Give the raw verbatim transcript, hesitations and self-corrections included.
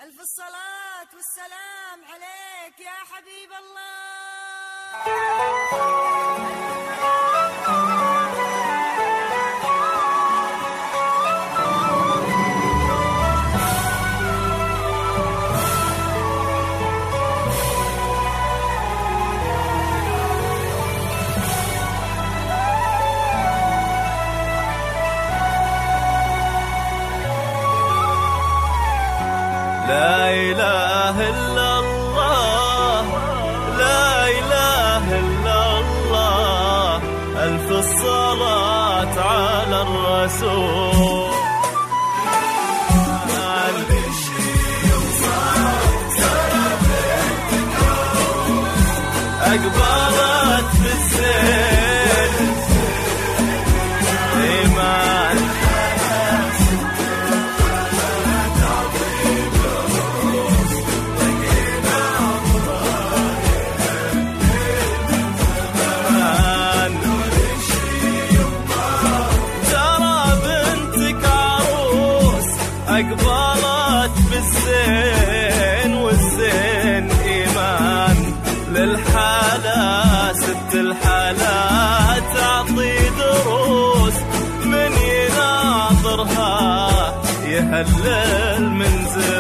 ألف الصلاة والسلام عليك يا حبيب الله. لا إله إلا الله، لا إله إلا الله، ألف الصلاة على الرسول. أقبلت بالزين إيمان أقبلت بالزين والزين إيمان للحالة ست الحالات تعطي دروس من يناظرها يهلل من زين.